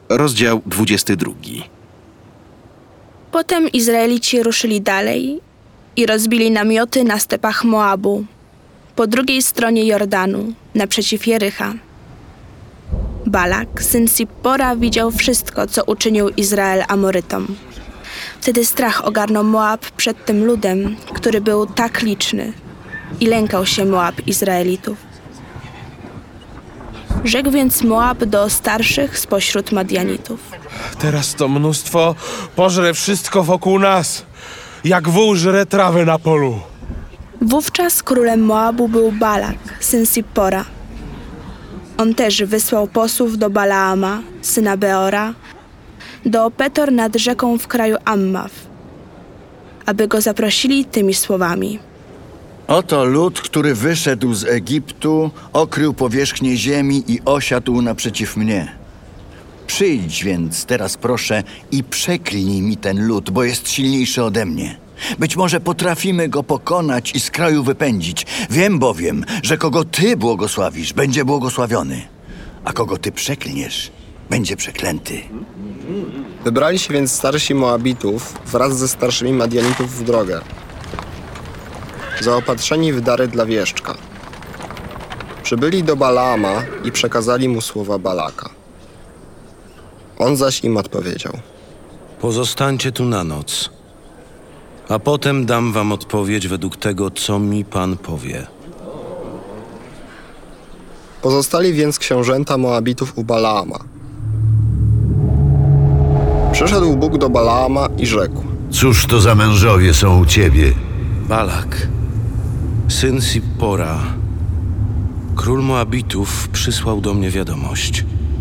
Rozdział 22. Potem Izraelici ruszyli dalej i rozbili namioty na stepach Moabu, po drugiej stronie Jordanu, naprzeciw Jericha. Balak, syn Sippora, widział wszystko, co uczynił Izrael Amorytom. Wtedy strach ogarnął Moab przed tym ludem, który był tak liczny, i lękał się Moab Izraelitów. Rzekł więc Moab do starszych spośród Madianitów: Teraz to mnóstwo pożre wszystko wokół nas, jak wół żre trawę na polu. Wówczas królem Moabu był Balak, syn Sippora. On też wysłał posłów do Balaama, syna Beora, do Petor nad rzeką w kraju Ammaf, aby go zaprosili tymi słowami: Oto lud, który wyszedł z Egiptu, okrył powierzchnię ziemi i osiadł naprzeciw mnie. Przyjdź więc teraz, proszę, i przeklnij mi ten lud, bo jest silniejszy ode mnie. Być może potrafimy go pokonać i z kraju wypędzić. Wiem bowiem, że kogo Ty błogosławisz, będzie błogosławiony, a kogo Ty przeklniesz, będzie przeklęty. Wybrali się więc starsi Moabitów wraz ze starszymi Madianitów w drogę, zaopatrzeni w dary dla wieszczka. Przybyli do Balaama i przekazali mu słowa Balaka. On zaś im odpowiedział: Pozostańcie tu na noc, a potem dam wam odpowiedź według tego, co mi Pan powie. Pozostali więc książęta Moabitów u Balaama. Przyszedł Bóg do Balaama i rzekł: Cóż to za mężowie są u ciebie? Balak, syn Sippora, król Moabitów, przysłał do mnie wiadomość.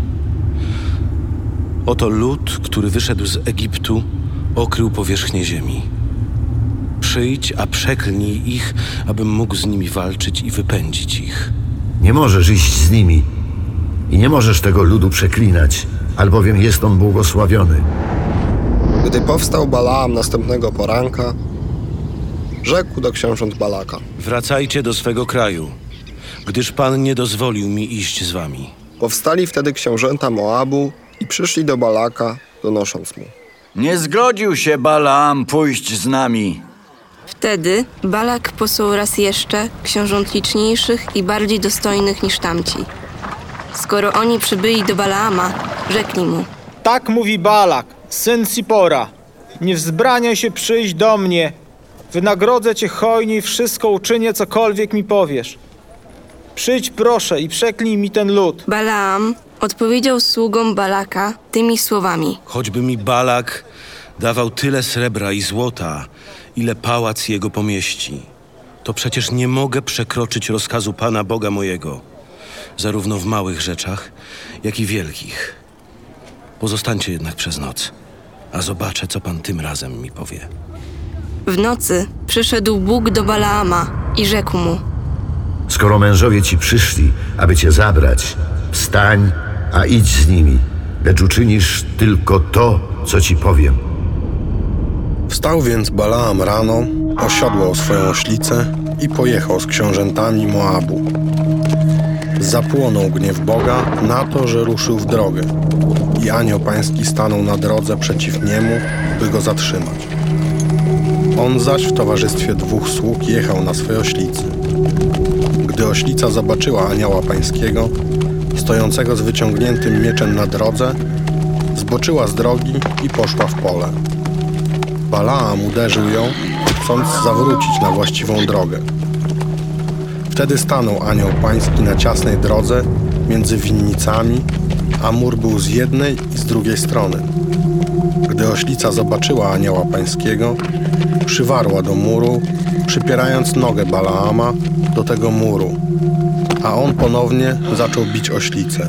Oto lud, który wyszedł z Egiptu, okrył powierzchnię ziemi. Przyjdź, a przeklnij ich, abym mógł z nimi walczyć i wypędzić ich. Nie możesz iść z nimi i nie możesz tego ludu przeklinać, albowiem jest on błogosławiony. Gdy powstał Balaam następnego poranka, rzekł do książąt Balaka: Wracajcie do swego kraju, gdyż Pan nie dozwolił mi iść z wami. Powstali wtedy książęta Moabu i przyszli do Balaka, donosząc mu: Nie zgodził się Balaam pójść z nami. Wtedy Balak posłał raz jeszcze książąt liczniejszych i bardziej dostojnych niż tamci. Skoro oni przybyli do Balaama, rzekli mu: Tak mówi Balak, syn Sippora: nie wzbraniaj się przyjść do mnie. Wynagrodzę cię hojnie i wszystko uczynię, cokolwiek mi powiesz. Przyjdź proszę i przeklnij mi ten lud. Balaam odpowiedział sługom Balaka tymi słowami: Choćby mi Balak dawał tyle srebra i złota, ile pałac jego pomieści, to przecież nie mogę przekroczyć rozkazu Pana Boga mojego, zarówno w małych rzeczach, jak i wielkich. Pozostańcie jednak przez noc, a zobaczę, co Pan tym razem mi powie. W nocy przyszedł Bóg do Balaama i rzekł mu: Skoro mężowie ci przyszli, aby cię zabrać, wstań, a idź z nimi, lecz uczynisz tylko to, co ci powiem. Wstał więc Balaam rano, osiodłał swoją oślicę i pojechał z książętami Moabu. Zapłonął gniew Boga na to, że ruszył w drogę, i anioł pański stanął na drodze przeciw niemu, by go zatrzymać. On zaś w towarzystwie dwóch sług jechał na swej oślicy. Gdy oślica zobaczyła anioła pańskiego, stojącego z wyciągniętym mieczem na drodze, zboczyła z drogi i poszła w pole. Balaam uderzył ją, chcąc zawrócić na właściwą drogę. Wtedy stanął anioł pański na ciasnej drodze między winnicami, a mur był z jednej i z drugiej strony. Gdy oślica zobaczyła anioła pańskiego, przywarła do muru, przypierając nogę Balaama do tego muru, a on ponownie zaczął bić oślicę.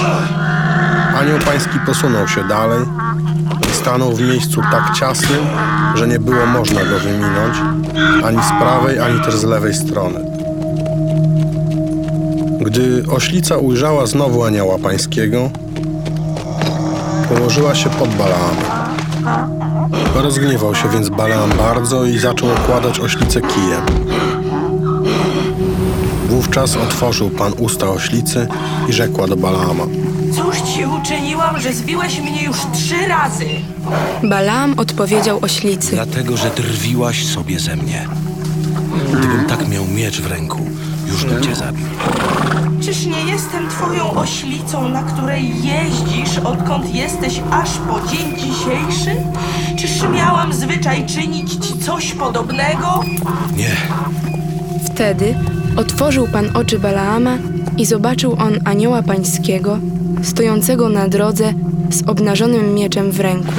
Anioł pański posunął się dalej i stanął w miejscu tak ciasnym, że nie było można go wyminąć ani z prawej, ani też z lewej strony. Gdy oślica ujrzała znowu anioła pańskiego, położyła się pod Balaamem. Rozgniewał się więc Balaam bardzo i zaczął okładać oślicę kijem. Wówczas otworzył Pan usta oślicy i rzekła do Balaama: Cóż ci uczyniłam, że zbiłeś mnie już 3 razy? Balaam odpowiedział oślicy. Dlatego, że drwiłaś sobie ze mnie. Gdybym tak miał miecz w ręku, już bym cię zabił. Czyż nie jestem twoją oślicą, na której jeździsz, odkąd jesteś aż po dzień dzisiejszy? Czyż miałam zwyczaj czynić ci coś podobnego? Nie, Wtedy otworzył Pan oczy Balaama i zobaczył on anioła pańskiego, stojącego na drodze z obnażonym mieczem w ręku.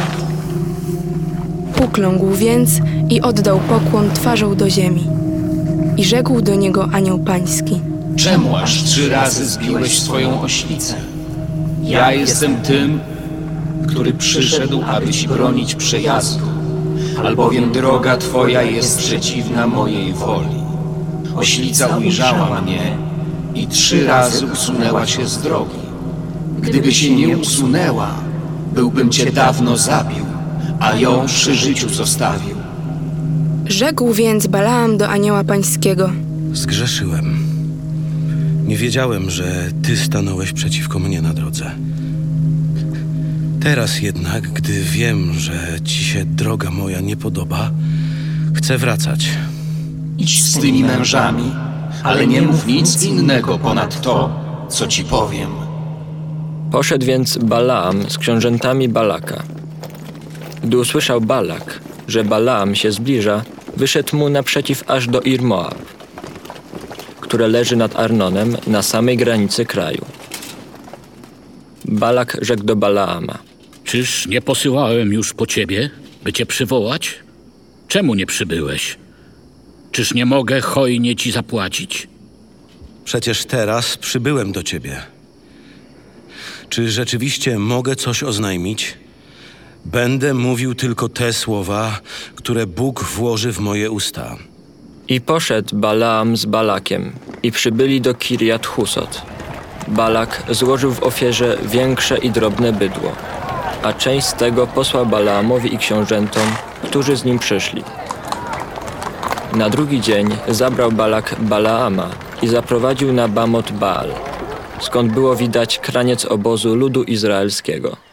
Ukląkł więc i oddał pokłon twarzą do ziemi. I rzekł do niego anioł pański. Czemu aż 3 razy zbiłeś swoją oślicę? Ja jestem tym, który przyszedł, aby ci bronić przejazdu, albowiem droga twoja jest przeciwna mojej woli. Oślica ujrzała mnie i 3 razy usunęła się z drogi. Gdyby się nie usunęła, byłbym cię dawno zabił, a ją przy życiu zostawił. Rzekł więc Balaam do anioła pańskiego. zgrzeszyłem. Nie wiedziałem, że ty stanąłeś przeciwko mnie na drodze. Teraz jednak, gdy wiem, że ci się droga moja nie podoba, chcę wracać. Idź z tymi mężami, ale nie mów nic innego ponad to, co ci powiem. Poszedł więc Balaam z książętami Balaka. Gdy usłyszał Balak, że Balaam się zbliża, wyszedł mu naprzeciw aż do Ir-Moab, które leży nad Arnonem na samej granicy kraju. Balak rzekł do Balaama. Czyż nie posyłałem już po ciebie, by cię przywołać? Czemu nie przybyłeś? Czyż nie mogę hojnie ci zapłacić? Przecież teraz przybyłem do ciebie. Czy rzeczywiście mogę coś oznajmić? Będę mówił tylko te słowa, które Bóg włoży w moje usta. I poszedł Balaam z Balakiem i przybyli do Kirjat Husot. Balak złożył w ofierze większe i drobne bydło, a część z tego posłał Balaamowi i książętom, którzy z nim przyszli. Na drugi dzień zabrał Balak Balaama i zaprowadził na Bamot Baal, skąd było widać kraniec obozu ludu izraelskiego.